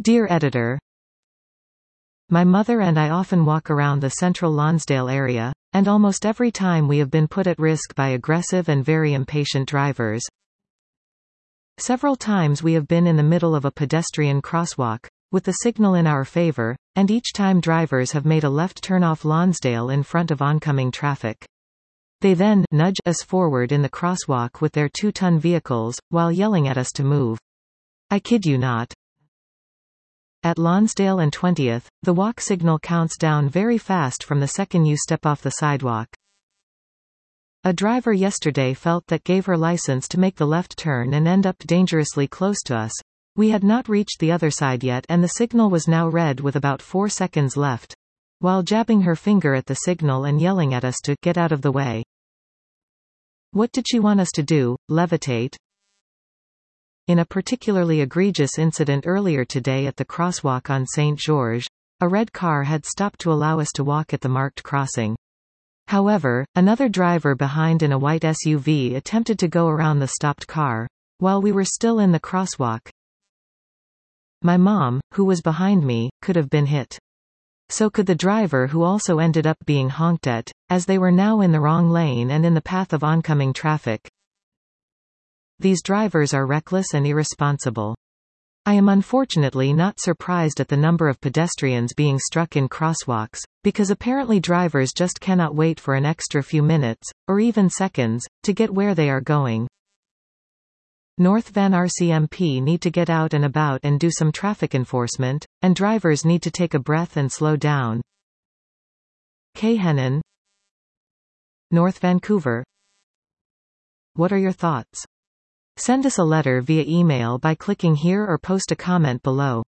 Dear Editor, my mother and I often walk around the central Lonsdale area, and almost every time we have been put at risk by aggressive and very impatient drivers. Several times we have been in the middle of a pedestrian crosswalk, with the signal in our favor, and each time drivers have made a left turn off Lonsdale in front of oncoming traffic. They then nudge us forward in the crosswalk with their 2-ton vehicles, while yelling at us to move. I kid you not. At Lonsdale and 20th, the walk signal counts down very fast from the second you step off the sidewalk. A driver yesterday felt that gave her license to make the left turn and end up dangerously close to us. We had not reached the other side yet and the signal was now red with about 4 seconds left, while jabbing her finger at the signal and yelling at us to get out of the way. What did she want us to do, levitate? In a particularly egregious incident earlier today at the crosswalk on St. George, a red car had stopped to allow us to walk at the marked crossing. However, another driver behind in a white SUV attempted to go around the stopped car, while we were still in the crosswalk. My mom, who was behind me, could have been hit. So could the driver, who also ended up being honked at, as they were now in the wrong lane and in the path of oncoming traffic. These drivers are reckless and irresponsible. I am unfortunately not surprised at the number of pedestrians being struck in crosswalks, because apparently drivers just cannot wait for an extra few minutes, or even seconds, to get where they are going. North Van RCMP need to get out and about and do some traffic enforcement, and drivers need to take a breath and slow down. Kay Hennon, North Vancouver. What are your thoughts? Send us a letter via email by clicking here or post a comment below.